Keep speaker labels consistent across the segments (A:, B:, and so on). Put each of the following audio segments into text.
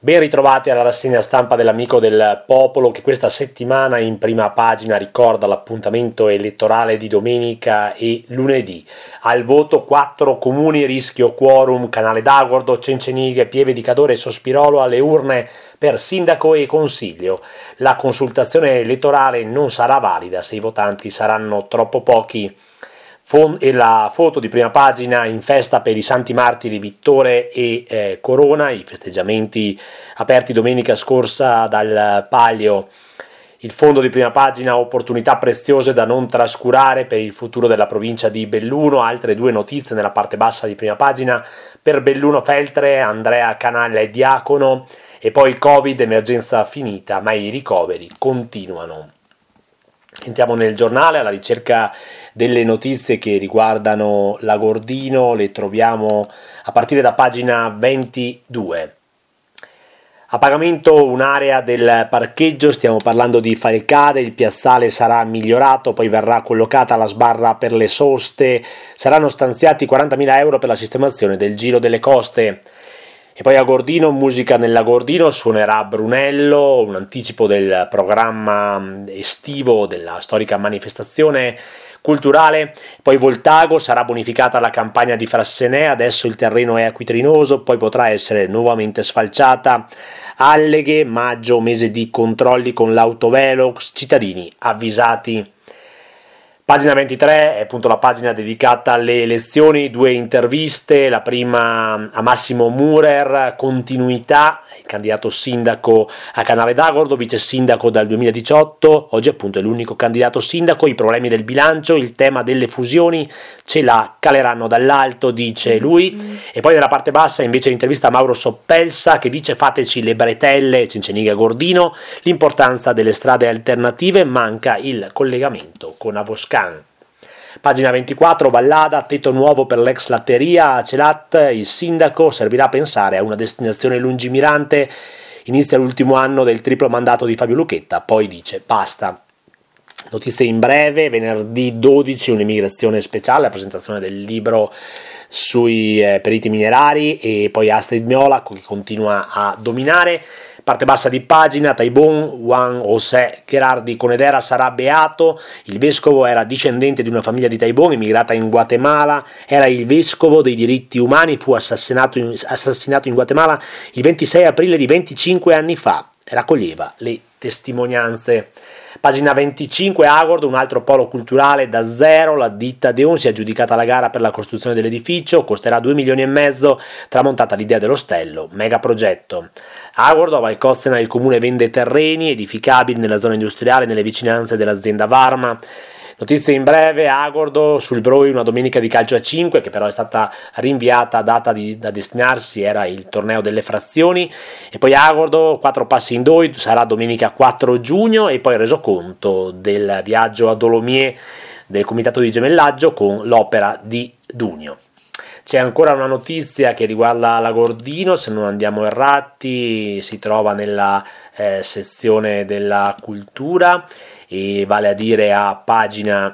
A: Ben ritrovati alla rassegna stampa dell'Amico del Popolo, che questa settimana in prima pagina ricorda l'appuntamento elettorale di domenica e lunedì. Al voto 4 comuni, rischio quorum, Canale d'Agordo, Cencenighe, Pieve di Cadore e Sospirolo alle urne per sindaco e consiglio. La consultazione elettorale non sarà valida se i votanti saranno troppo pochi. E la foto di prima pagina in festa per i Santi Martiri Vittore e Corona, i festeggiamenti aperti domenica scorsa dal Palio. Il fondo di prima pagina, opportunità preziose da non trascurare per il futuro della provincia di Belluno. Altre due notizie nella parte bassa di prima pagina: per Belluno Feltre, Andrea Canalla e Diacono, e poi Covid, emergenza finita ma i ricoveri continuano. Entriamo nel giornale alla ricerca delle notizie che riguardano l'Agordino, le troviamo a partire da pagina 22. A pagamento un'area del parcheggio, stiamo parlando di Falcade, il piazzale sarà migliorato, poi verrà collocata la sbarra per le soste, saranno stanziati 40.000 euro per la sistemazione del Giro delle Coste. E poi a Gordino, musica nell'Agordino, suonerà Brunello, un anticipo del programma estivo della storica manifestazione culturale. Poi Voltago, sarà bonificata la campagna di Frassenè, adesso il terreno è acquitrinoso, poi potrà essere nuovamente sfalciata. Alleghe, maggio, mese di controlli con l'autovelox, cittadini avvisati. Pagina 23 è appunto la pagina dedicata alle elezioni, due interviste, la prima a Massimo Murer, continuità, il candidato sindaco a Canale d'Agordo, vice sindaco dal 2018, oggi appunto è l'unico candidato sindaco, i problemi del bilancio, il tema delle fusioni ce la caleranno dall'alto, dice lui. E poi nella parte bassa invece l'intervista a Mauro Soppelsa che dice: fateci le bretelle, Cencenighe Gordino, l'importanza delle strade alternative, manca il collegamento con Avoscan. Pagina 24, Vallada, tetto nuovo per l'ex latteria a Celat, il sindaco servirà a pensare a una destinazione lungimirante, inizia l'ultimo anno del triplo mandato di Fabio Lucchetta, poi dice basta. Notizie in breve, venerdì 12 un'immigrazione speciale, la presentazione del libro sui periti minerari, e poi Astrid Miola che continua a dominare. Parte bassa di pagina, Taibon, Juan José Gerardi Conedera sarà beato, il vescovo era discendente di una famiglia di Taibon immigrata in Guatemala, era il vescovo dei diritti umani, fu assassinato in Guatemala il 26 aprile di 25 anni fa, raccoglieva le testimonianze. Pagina 25, Agordo, un altro polo culturale da zero, la ditta Deon si è aggiudicata la gara per la costruzione dell'edificio, costerà 2,5 milioni, tramontata l'idea dell'ostello, mega progetto. Agordo, a Valcozzena il comune vende terreni edificabili nella zona industriale nelle vicinanze dell'azienda Varma. Notizie in breve, Agordo, sul Broi una domenica di calcio a 5 che però è stata rinviata a data da destinarsi, era il torneo delle frazioni. E poi Agordo, 4 passi in Doi, sarà domenica 4 giugno, e poi resoconto del viaggio a Dolomier del comitato di gemellaggio con l'opera di Dunio. C'è ancora una notizia che riguarda l'Agordino, se non andiamo errati, si trova nella sezione della cultura, e vale a dire a pagina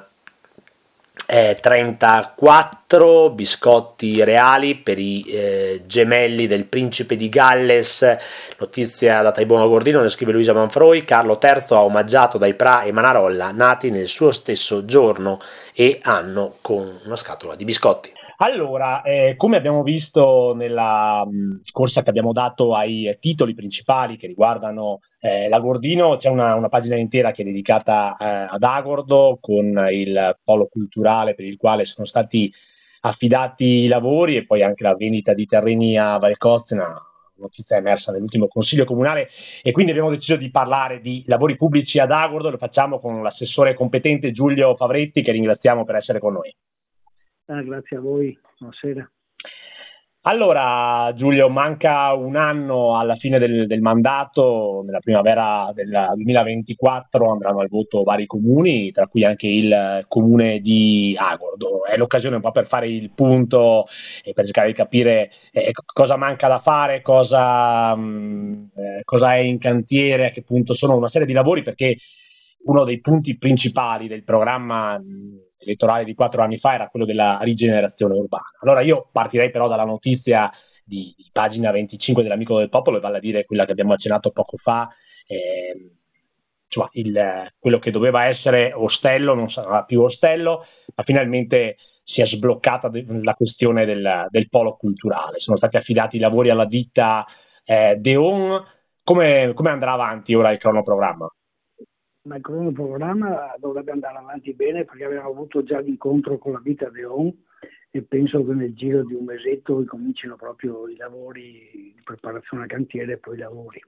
A: 34, biscotti reali per i gemelli del principe di Galles, notizia da Taibon Agordino, ne scrive Luisa Manfroi. Carlo III ha omaggiato dai Pra e Manarolla, nati nel suo stesso giorno e anno, con una scatola di biscotti. Allora, come abbiamo visto nella scorsa che abbiamo dato ai titoli principali che riguardano l'Agordino, c'è una pagina intera che è dedicata ad Agordo, con il polo culturale per il quale sono stati affidati i lavori, e poi anche la vendita di terreni a Valcozzena, notizia emersa nell'ultimo consiglio comunale, e quindi abbiamo deciso di parlare di lavori pubblici ad Agordo. Lo facciamo con l'assessore competente Giulio Favretti, che ringraziamo per essere con noi.
B: Grazie a voi, buonasera.
A: Allora Giulio, manca un anno alla fine del mandato, nella primavera del 2024 andranno al voto vari comuni, tra cui anche il comune di Agordo. È l'occasione un po' per fare il punto e per cercare di capire cosa manca da fare, cosa è in cantiere, a che punto sono una serie di lavori, perché uno dei punti principali del programma elettorale di 4 anni fa era quello della rigenerazione urbana. Allora io partirei però dalla notizia di pagina 25 dell'Amico del Popolo, vale a dire quella che abbiamo accennato poco fa, insomma, quello che doveva essere ostello non sarà più ostello, ma finalmente si è sbloccata la questione del polo culturale. Sono stati affidati i lavori alla ditta Deon. Come andrà avanti ora il cronoprogramma?
B: Ma il cronoprogramma dovrebbe andare avanti bene perché abbiamo avuto già l'incontro con la ditta Deon e penso che nel giro di un mesetto comincino proprio i lavori di preparazione a cantiere e poi i lavori.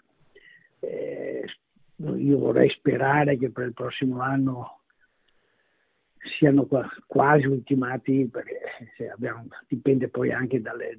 B: Io vorrei sperare che per il prossimo anno siano quasi ultimati, perché dipende poi anche dalle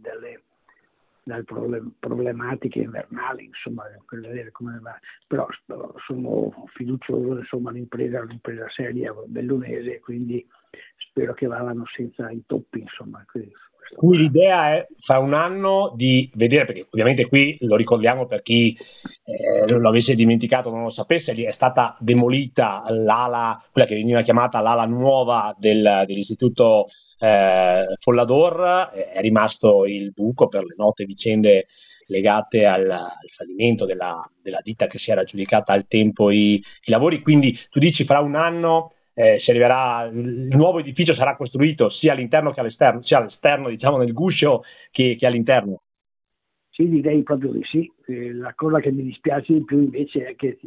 B: problematiche invernali, insomma, per vedere come va. Però sono fiducioso, insomma, l'impresa è un'impresa seria bellunese, quindi spero che vadano senza intoppi, insomma.
A: Qui l'idea è fra un anno di vedere, perché ovviamente qui lo ricordiamo per chi non lo avesse dimenticato, non lo sapesse, è stata demolita l'ala, quella che veniva chiamata l'ala nuova dell'istituto Follador, è rimasto il buco per le note vicende legate al fallimento della ditta che si era aggiudicata al tempo i lavori. Quindi tu dici fra un anno si arriverà, il nuovo edificio sarà costruito sia all'interno che all'esterno, sia all'esterno, diciamo, nel guscio che all'interno.
B: Sì, direi proprio di sì. La cosa che mi dispiace di più invece è che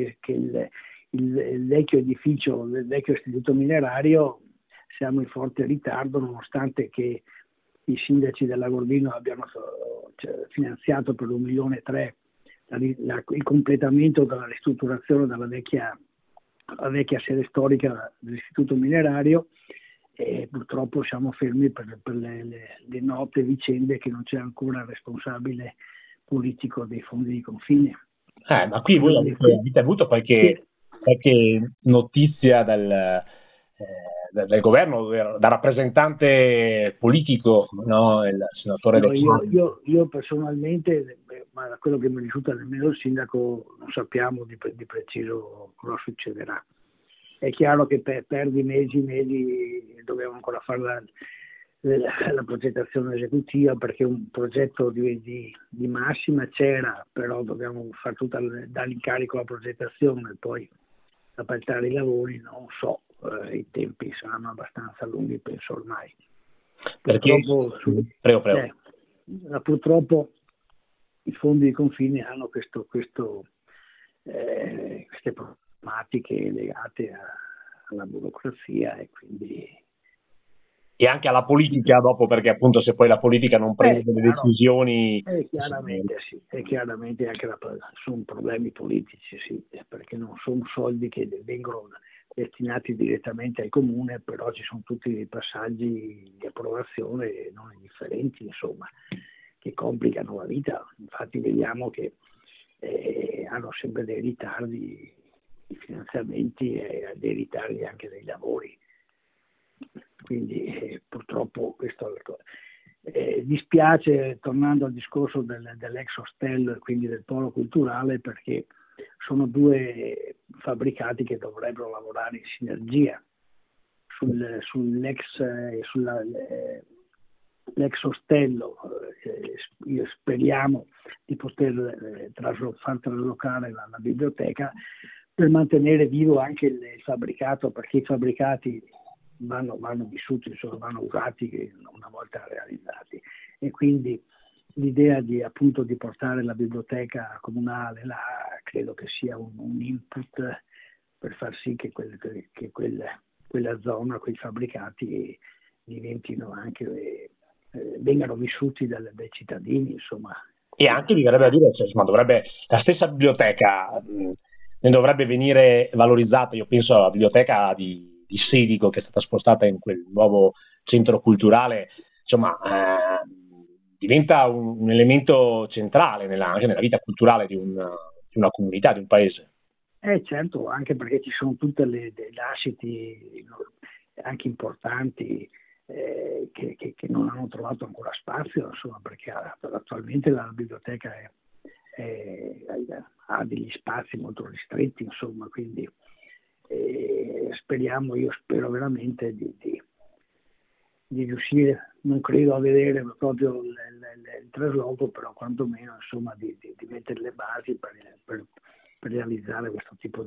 B: il vecchio edificio, il vecchio istituto minerario, siamo in forte ritardo, nonostante che i sindaci della Gordino abbiano finanziato per 1,3 milioni il completamento della ristrutturazione della vecchia sede storica dell'istituto minerario, e purtroppo siamo fermi per le note vicende che non c'è ancora il responsabile politico dei fondi di confine.
A: Ma qui voi avete avuto qualche notizia del governo, dal rappresentante politico, no? Il senatore
B: No,
A: De Carlo.
B: io personalmente, ma da quello che mi risulta nemmeno il sindaco, non sappiamo di preciso cosa succederà. È chiaro che perdi mesi, dobbiamo ancora fare la progettazione esecutiva, perché un progetto di massima c'era, però dobbiamo fare dare l'incarico alla progettazione, poi appaltare i lavori, non so, i tempi saranno abbastanza lunghi, penso ormai. Purtroppo,
A: prego.
B: Purtroppo i fondi di confine hanno queste problematiche legate alla burocrazia e quindi
A: e anche alla politica dopo, perché appunto se poi la politica non prende delle decisioni
B: chiaramente anche sono problemi politici, sì, perché non sono soldi che vengono destinati direttamente al comune, però ci sono tutti dei passaggi di approvazione non indifferenti, insomma, che complicano la vita. Infatti vediamo che hanno sempre dei ritardi di finanziamenti e dei ritardi anche dei lavori. Quindi purtroppo questo dispiace, tornando al discorso dell'ex ostello e quindi del polo culturale, perché sono due fabbricati che dovrebbero lavorare in sinergia l'ex ostello. Io speriamo di poter far traslocare la biblioteca per mantenere vivo anche il fabbricato, perché i fabbricati vanno vissuti, insomma, vanno usati una volta realizzati, e quindi l'idea di portare la biblioteca comunale là credo che sia un input per far sì che quella zona, quei fabbricati diventino anche vengano vissuti dai cittadini, insomma.
A: E anche mi verrebbe a dire, cioè, insomma, la stessa biblioteca ne dovrebbe venire valorizzata. Io penso alla biblioteca di Sedico, che è stata spostata in quel nuovo centro culturale, insomma, diventa un elemento centrale anche nella vita culturale di una comunità, di un paese.
B: Certo, anche perché ci sono tutte le lasciti anche importanti che non hanno trovato ancora spazio, insomma, perché attualmente la biblioteca ha degli spazi molto ristretti, insomma, quindi io spero veramente di riuscire non credo a vedere proprio il trasloco, però quantomeno insomma di mettere le basi per realizzare questo tipo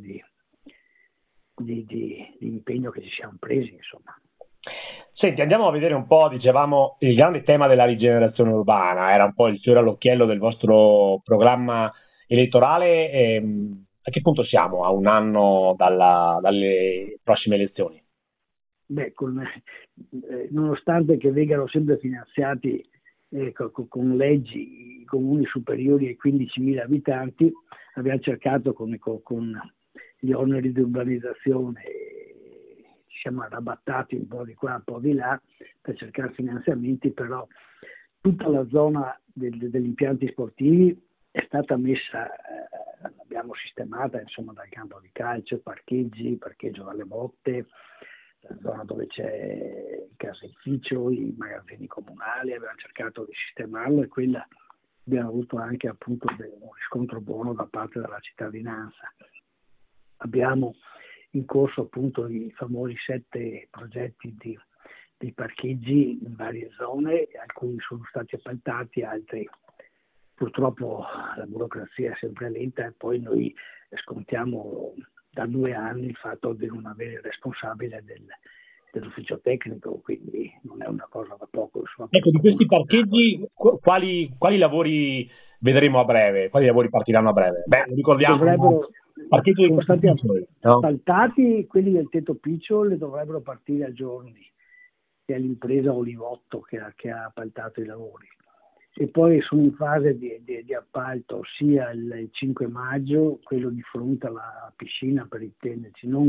B: di impegno che ci siamo presi, insomma.
A: Senti, andiamo a vedere un po', dicevamo, il grande tema della rigenerazione urbana, era un po' il fiore all'occhiello del vostro programma elettorale. A che punto siamo a un anno dalle prossime elezioni?
B: Beh, nonostante che vengano sempre finanziati con leggi i comuni superiori ai 15.000 abitanti, abbiamo cercato con gli oneri di urbanizzazione, ci siamo arrabattati un po' di qua, un po' di là per cercare finanziamenti, però tutta la zona degli impianti sportivi è stata messa, l'abbiamo sistemata insomma dal campo di calcio, parcheggio dalle botte, la zona dove c'è il caseificio, i magazzini comunali, abbiamo cercato di sistemarlo e quella abbiamo avuto anche appunto un riscontro buono da parte della cittadinanza. Abbiamo in corso appunto i famosi 7 progetti di parcheggi in varie zone, alcuni sono stati appaltati, altri purtroppo la burocrazia è sempre lenta e poi noi scontiamo da 2 anni il fatto di non avere il responsabile dell'ufficio tecnico, quindi non è una cosa da poco. Insomma,
A: Ecco, di questi parcheggi, quali lavori vedremo a breve? Quali lavori partiranno a breve? Beh, ricordiamo parcheggio
B: sono stati
A: no?
B: appaltati quelli del Tetto Picciol, dovrebbero partire a giorni, che è l'impresa Olivotto che ha appaltato i lavori. E poi sono in fase di appalto sia il 5 maggio, quello di fronte alla piscina per i tennici, non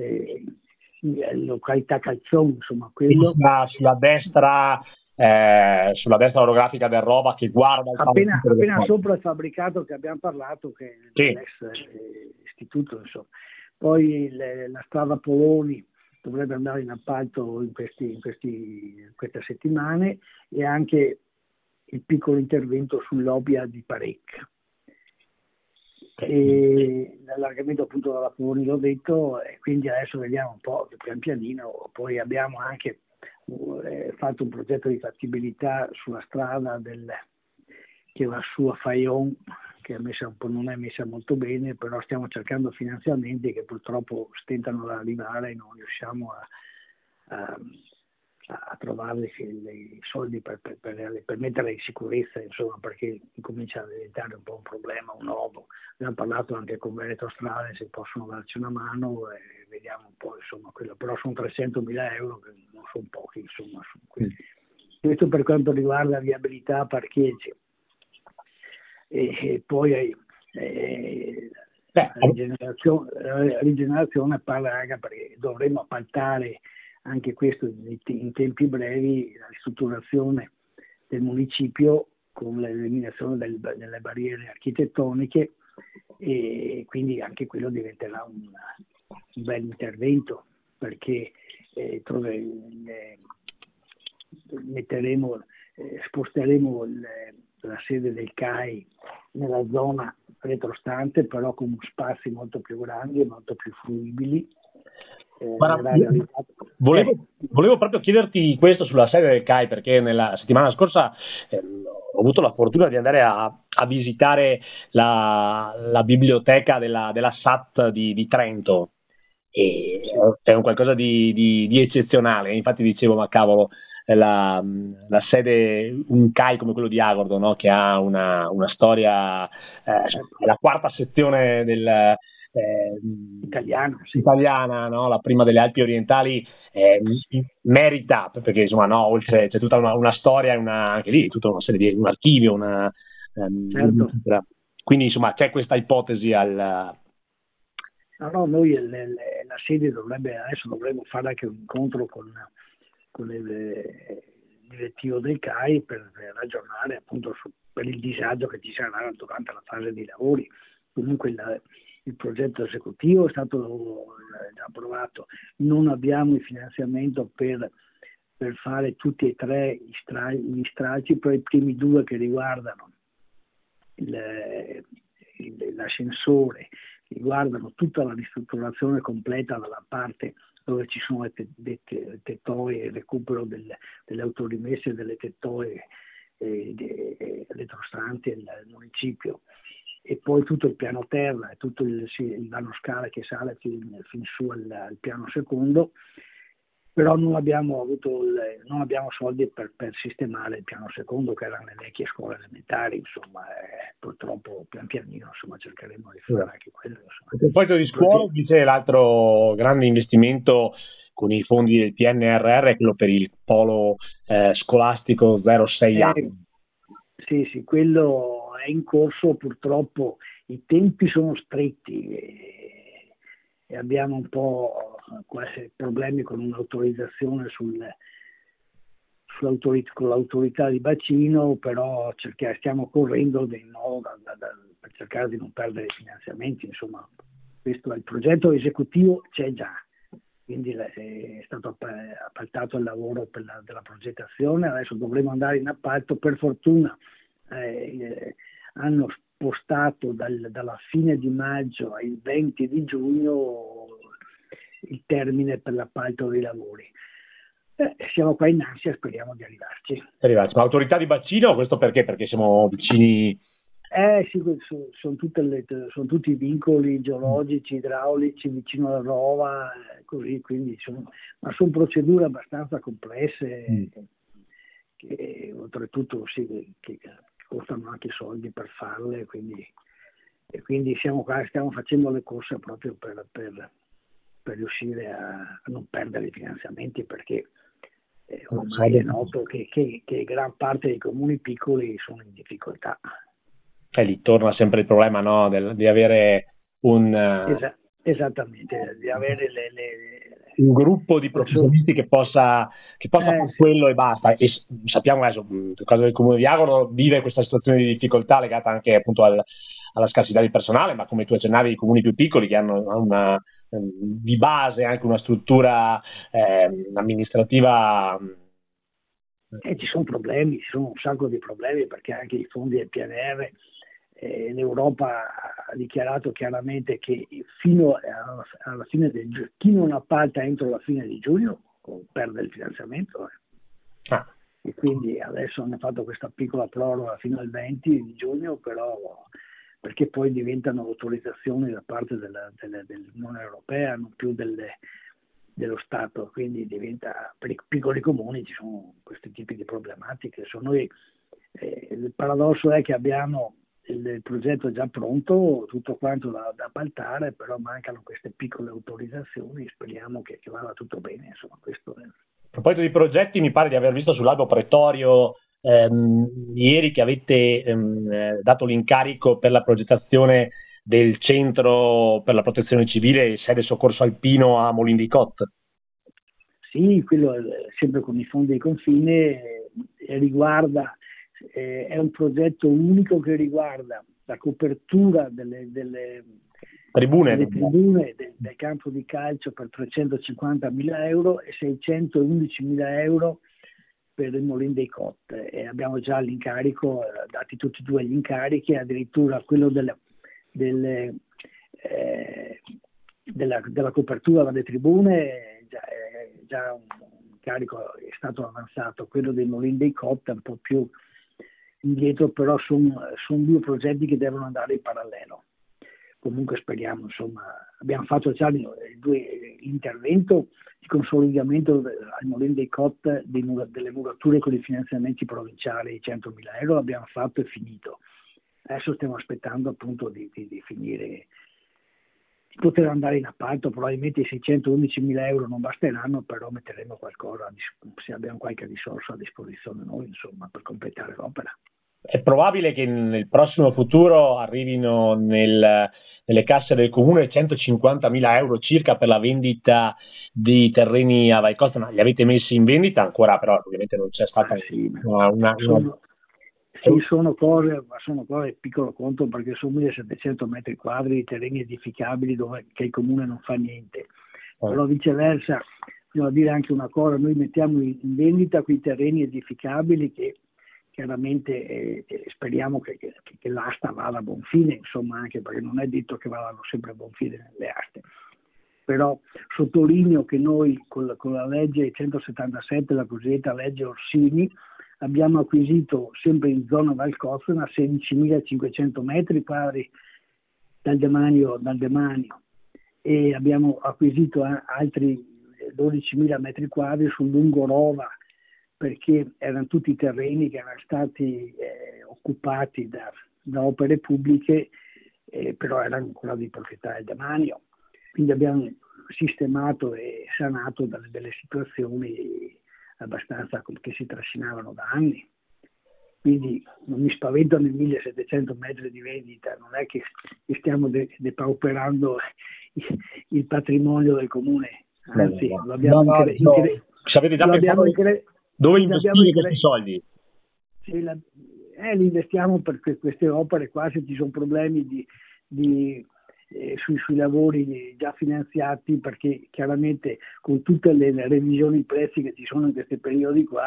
B: località Calzone, insomma, quello
A: sulla destra orografica del Rova che guarda
B: appena sopra il fabbricato che abbiamo parlato, che è l'ex istituto, insomma. Poi la strada Poloni dovrebbe andare in appalto in queste settimane, e anche il piccolo intervento sull'Obbia di Parec. E l'allargamento appunto della Poloni l'ho detto, e quindi adesso vediamo un po' pian pianino. Poi abbiamo anche fatto un progetto di fattibilità sulla strada che va su a Fayon, che non è messa molto bene, però stiamo cercando finanziamenti che purtroppo stentano ad arrivare e non riusciamo a trovare i soldi per metterla in sicurezza, insomma, perché comincia a diventare un po' un problema, un nodo. Abbiamo parlato anche con Veneto Strade se possono darci una mano e vediamo un po', insomma, quello. Però sono 300.000 euro che non sono pochi, insomma. Questo per quanto riguarda viabilità, parcheggi. E poi la rigenerazione parla anche perché dovremmo appaltare anche questo in tempi brevi, la ristrutturazione del municipio con l'eliminazione delle barriere architettoniche, e quindi anche quello diventerà un bel intervento, perché sposteremo la sede del CAI nella zona retrostante, però con spazi molto più grandi e molto più fruibili.
A: Volevo proprio chiederti questo sulla sede del CAI, perché nella settimana scorsa ho avuto la fortuna di andare a visitare la biblioteca della SAT di Trento, e è un qualcosa di eccezionale. Infatti dicevo, ma cavolo, la sede, un CAI come quello di Agordo, no? Che ha una storia, la quarta sezione italiana, no? La prima delle Alpi orientali, merita, perché insomma, no, oltre c'è tutta una storia, anche lì tutta una serie di un archivio,
B: certo.
A: Quindi insomma c'è questa ipotesi
B: No, noi la sede adesso dovremmo fare anche un incontro con il direttivo del CAI per ragionare appunto per il disagio che ci sarà durante la fase di lavori. Comunque il progetto esecutivo è stato già approvato, non abbiamo il finanziamento per fare tutti e 3 gli stralci, però i primi 2 che riguardano l'ascensore, riguardano tutta la ristrutturazione completa dalla parte dove ci sono le tettoie, il recupero delle autorimesse delle tettoie elettrostanti al municipio, e poi tutto il piano terra e tutto il danno scala che sale fin su al piano secondo, però non abbiamo soldi per sistemare il piano secondo, che erano le vecchie scuole elementari, insomma, purtroppo pian pianino, insomma, cercheremo di fare anche quello.
A: A proposito di scuole, dice l'altro grande investimento con i fondi del PNRR è quello per il polo scolastico 0-6 anni.
B: Sì, quello è in corso, purtroppo i tempi sono stretti e abbiamo un po' problemi con un'autorizzazione con l'autorità di bacino, però stiamo correndo dei no per cercare di non perdere i finanziamenti, insomma, questo è il progetto esecutivo, c'è già, quindi è stato appaltato il lavoro della progettazione, adesso dovremo andare in appalto. Per fortuna hanno spostato dalla fine di maggio al 20 di giugno il termine per l'appalto dei lavori. Siamo qua in ansia, speriamo di arrivarci.
A: Ma autorità di bacino, questo perché? Perché siamo vicini?
B: Sì, sono tutti vincoli geologici, idraulici vicino alla Rova, così, quindi ma sono procedure abbastanza complesse che oltretutto che costano anche soldi per farle, quindi siamo qua, stiamo facendo le corse proprio per riuscire a non perdere i finanziamenti, perché ormai è noto che gran parte dei comuni piccoli sono in difficoltà.
A: Lì torna sempre il problema, no? Di avere
B: esattamente, di avere
A: un gruppo di professionisti che possa fare quello e basta. E sappiamo adesso, nel caso del comune di Agoro vive questa situazione di difficoltà legata anche appunto alla scarsità di personale, ma come tu accennavi, i comuni più piccoli che hanno di base anche una struttura amministrativa.
B: Ci sono un sacco di problemi, perché anche i fondi del PNR, l'Europa ha dichiarato chiaramente che fino alla fine chi non appalta entro la fine di giugno perde il finanziamento. E quindi adesso hanno fatto questa piccola proroga fino al 20 di giugno, però perché poi diventano autorizzazioni da parte dell'Unione Europea, non più dello Stato, quindi diventa, per i piccoli comuni ci sono questi tipi di problematiche. Il paradosso è che abbiamo il progetto già pronto, tutto quanto da appaltare, però mancano queste piccole autorizzazioni, speriamo che vada tutto bene, insomma, questo è.
A: A proposito di progetti, mi pare di aver visto sull'albo pretorio ieri che avete dato l'incarico per la progettazione del centro per la protezione civile, sede soccorso alpino a Molin di Cot.
B: Sì, quello è sempre con i fondi di confine, riguarda, è un progetto unico che riguarda la copertura delle tribune del campo di calcio per 350.000 euro e 611.000 euro per il Molin dei Cot, e abbiamo già l'incarico, dati tutti e due gli incarichi, addirittura quello della copertura delle tribune, già un incarico è stato avanzato, quello del Molin dei Cot un po' più indietro, però sono due progetti che devono andare in parallelo. Comunque speriamo, insomma, abbiamo fatto già l'intervento di consolidamento al Molin dei Cot delle murature con i finanziamenti provinciali di 100.000 euro, l'abbiamo fatto e finito. Adesso stiamo aspettando appunto di finire, di poter andare in appalto. Probabilmente i 611.000 euro non basteranno, però metteremo qualcosa, se abbiamo qualche risorsa a disposizione noi, insomma, per completare l'opera.
A: È probabile che nel prossimo futuro arrivino nelle casse del comune 150.000 euro circa per la vendita di terreni a Valcosta. Ma li avete messi in vendita ancora? Però ovviamente non c'è stata
B: sono cose, ma sono cose di piccolo conto, perché sono 1.700 metri quadri di terreni edificabili che il comune non fa niente. Però viceversa, bisogna dire anche una cosa: noi mettiamo in vendita quei terreni edificabili che chiaramente speriamo che l'asta vada a buon fine, insomma, anche perché non è detto che vadano sempre a buon fine le aste. però sottolineo che noi con la legge 177, la cosiddetta legge Orsini, abbiamo acquisito sempre in zona Val Cozzena 16.500 metri quadri dal demanio e abbiamo acquisito altri 12.000 metri quadri sul lungo Rova, perché erano tutti terreni che erano stati occupati da opere pubbliche, però erano ancora di proprietà del demanio. Quindi abbiamo sistemato e sanato delle situazioni abbastanza che si trascinavano da anni. Quindi non mi spaventano i 1.700 metri di vendita, non è che stiamo depauperando il patrimonio del comune, anzi lo abbiamo
A: sapete già pensato dove investire questi soldi?
B: Sì, li investiamo perché queste opere qua, se ci sono problemi sui lavori già finanziati, perché chiaramente con tutte le revisioni prezzi che ci sono in questi periodi qua,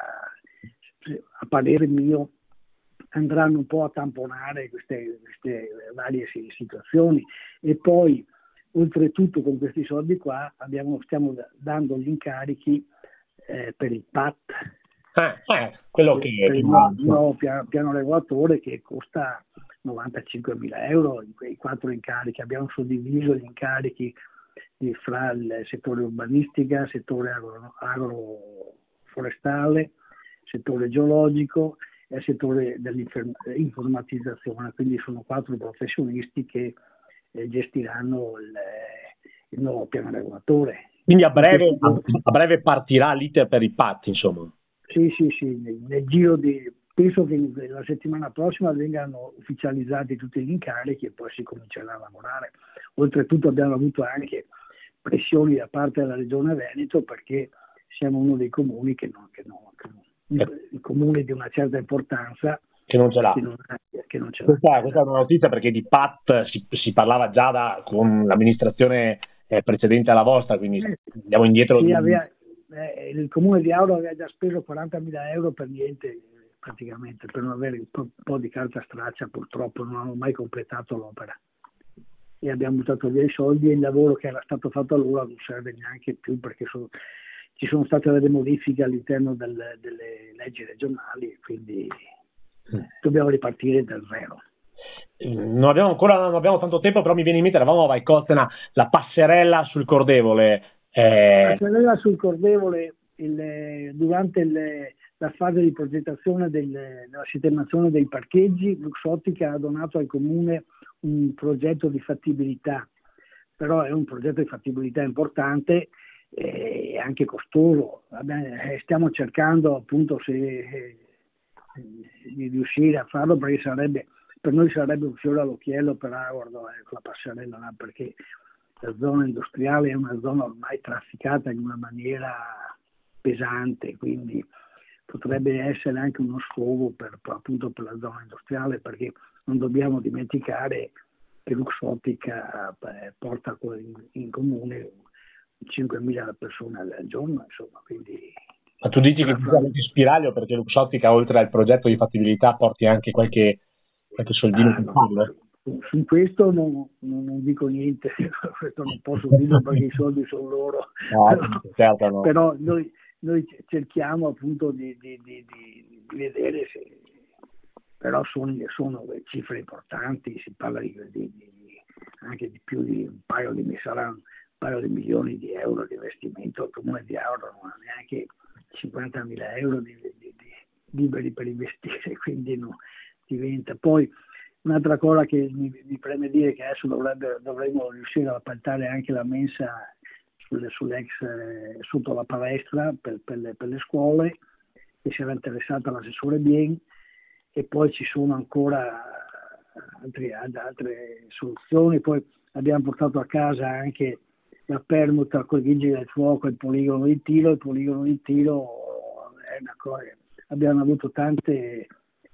B: a parere mio andranno un po' a tamponare queste varie situazioni. E poi oltretutto con questi soldi qua stiamo dando gli incarichi per il PAT,
A: quello che
B: per il nuovo piano regolatore, che costa 95.000 euro in quei 4 incarichi. Abbiamo suddiviso gli incarichi fra il settore urbanistica, settore agroforestale, settore geologico e il settore dell'informatizzazione. Quindi sono 4 professionisti che gestiranno il nuovo piano regolatore.
A: Quindi a breve partirà l'iter per il PAT, insomma.
B: Sì, nel giro penso che la settimana prossima vengano ufficializzati tutti gli incarichi e poi si comincerà a lavorare. Oltretutto abbiamo avuto anche pressioni da parte della Regione Veneto, perché siamo uno dei comuni il comune di una certa importanza
A: che non ce l'ha. Questa è una notizia, perché di PAT si parlava già con l'amministrazione precedente alla vostra, quindi andiamo indietro.
B: Sì, il comune di Auro aveva già speso 40.000 euro per niente, praticamente, per non avere un po' di carta straccia. Purtroppo non hanno mai completato l'opera e abbiamo buttato via i soldi, e il lavoro che era stato fatto allora non serve neanche più, perché ci sono state delle modifiche all'interno delle leggi regionali, e quindi dobbiamo ripartire da zero.
A: Non abbiamo tanto tempo, però mi viene in mente, eravamo a Val Cozzena, la passerella sul Cordevole.
B: La passerella sul Cordevole, durante la fase di progettazione della sistemazione dei parcheggi, Luxottica ha donato al comune un progetto di fattibilità, però è un progetto di fattibilità importante e anche costoso. Stiamo cercando appunto di riuscire a farlo, perché per noi sarebbe un fiore all'occhiello per Agordo, la passerella là, perché la zona industriale è una zona ormai trafficata in una maniera pesante, quindi potrebbe essere anche uno sfogo appunto per la zona industriale, perché non dobbiamo dimenticare che Luxottica porta in comune 5.000 persone al giorno, insomma, quindi.
A: Ma tu dici che bisogna di spiraglio, perché Luxottica, oltre al progetto di fattibilità, porti anche qualche soldino per farlo?
B: Su questo non dico niente, questo non posso dirlo perché i soldi sono loro, però noi cerchiamo appunto di vedere se, però sono cifre importanti, si parla anche di più di un paio di milioni di euro di investimento. Il comune di Auro non ha neanche 50.000 euro di liberi per investire, quindi no, diventa. Poi un'altra cosa che mi preme dire, che adesso dovremmo riuscire ad appaltare anche la mensa sotto la palestra per le scuole, che si era interessata l'assessore Bien, e poi ci sono ancora altre soluzioni. Poi abbiamo portato a casa anche la permuta con i vigili del fuoco e il poligono di tiro. Il poligono di tiro è una cosa, abbiamo avuto tante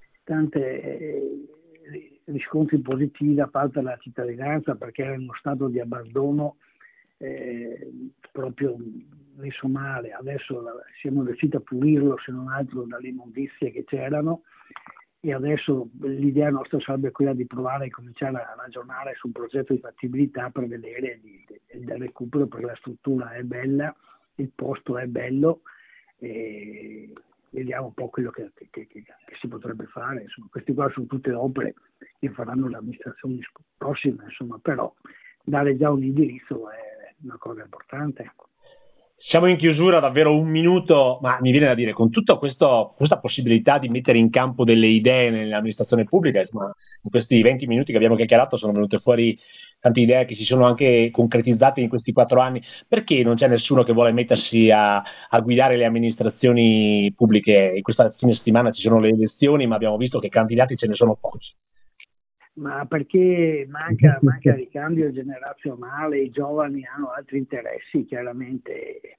B: riscontri positivi da parte della cittadinanza, perché era in uno stato di abbandono proprio messo male. Adesso siamo riusciti a pulirlo, se non altro, dalle immondizie che c'erano, e adesso l'idea nostra sarebbe quella di provare a cominciare a ragionare su un progetto di fattibilità per vedere del recupero, perché la struttura è bella, il posto è bello, e vediamo un po' quello che si potrebbe fare. Insomma, queste qua sono tutte opere che faranno le amministrazioni prossime, insomma, però dare già un indirizzo è una cosa importante.
A: Siamo in chiusura, davvero un minuto, ma mi viene da dire, con tutta questa possibilità di mettere in campo delle idee nell'amministrazione pubblica, insomma, in questi 20 minuti che abbiamo chiacchierato sono venute fuori tante idee che si sono anche concretizzate in questi 4 anni. Perché non c'è nessuno che vuole mettersi a guidare le amministrazioni pubbliche? In questa fine settimana ci sono le elezioni, ma abbiamo visto che candidati ce ne sono pochi.
B: Ma perché manca ricambio generazionale, i giovani hanno altri interessi, chiaramente.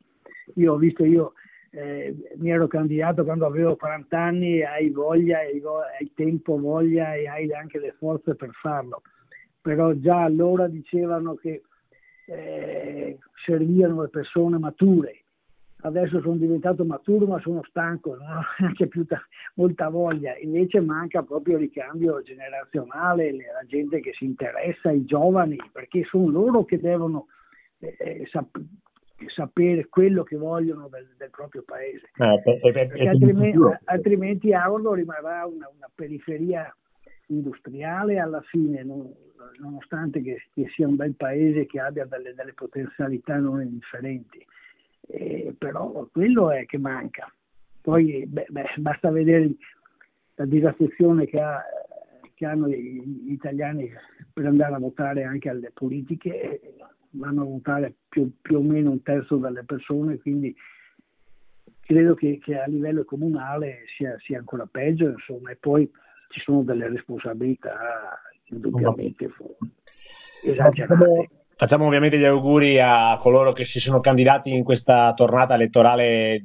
B: Mi ero candidato quando avevo 40 anni, hai voglia, hai tempo, voglia e hai anche le forze per farlo, però già allora dicevano che servivano le persone mature. Adesso sono diventato maturo ma sono stanco, non ho neanche più molta voglia, invece manca proprio il ricambio generazionale, la gente che si interessa, i giovani, perché sono loro che devono sapere quello che vogliono del proprio paese, perché altrimenti Aurlo rimarrà una periferia industriale alla fine, nonostante che sia un bel paese che abbia delle potenzialità non indifferenti. Però quello è che manca. Poi basta vedere la disaffezione che hanno gli italiani per andare a votare anche alle politiche, vanno a votare più o meno un terzo delle persone, quindi credo che a livello comunale sia ancora peggio, insomma, e poi ci sono delle responsabilità indubbiamente esagerate.
A: Facciamo ovviamente gli auguri a coloro che si sono candidati in questa tornata elettorale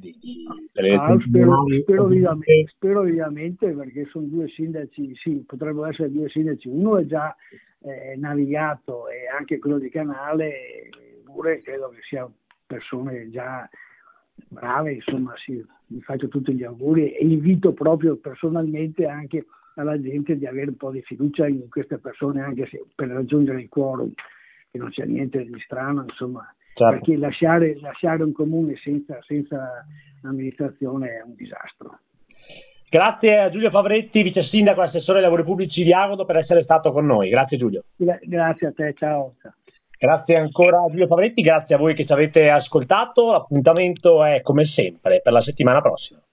B: spero vivamente, perché sono due sindaci, sì, potrebbero essere due sindaci, uno è già navigato e anche quello di Canale, pure credo che siano persone già brave, insomma, sì, vi faccio tutti gli auguri e invito proprio personalmente anche alla gente di avere un po' di fiducia in queste persone, anche se per raggiungere il quorum, che non c'è niente di strano, insomma, certo. Perché lasciare un comune senza amministrazione è un disastro.
A: Grazie a Giulio Favretti, vice sindaco e assessore ai lavori pubblici di Agodo, per essere stato con noi. Grazie Giulio.
B: Grazie a te, ciao.
A: Grazie ancora a Giulio Favretti, grazie a voi che ci avete ascoltato. L'appuntamento è come sempre per la settimana prossima.